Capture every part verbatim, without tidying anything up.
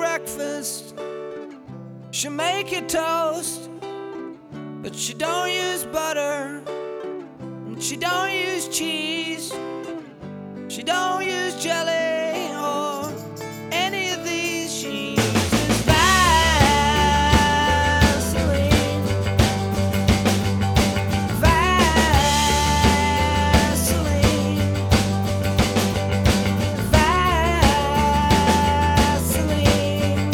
breakfast, she'll make you toast, but she don't use butter, and she don't use cheese, she don't use jelly or any of these. She uses Vaseline, Vaseline, Vaseline.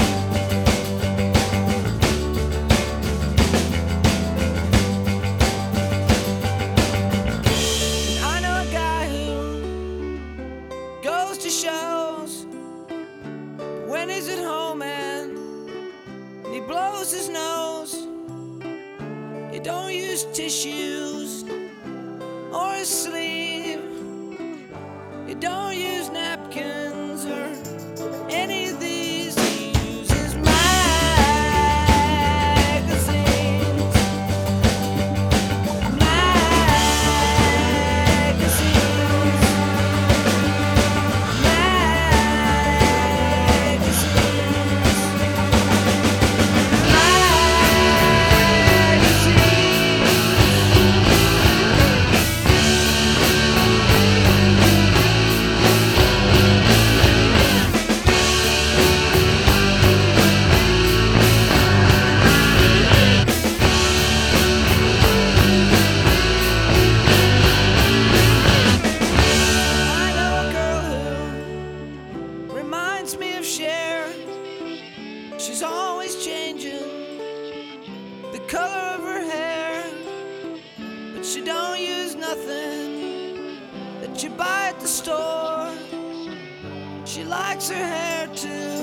And I know a guy who goes to shows when he's at home and he blows his nose. He don't use tissues or a sleeve. He don't use napkins or any of these. He uses magazines, magazines, she's always changing the color of her hair, but she don't use nothing that you buy at the store. She likes her hair to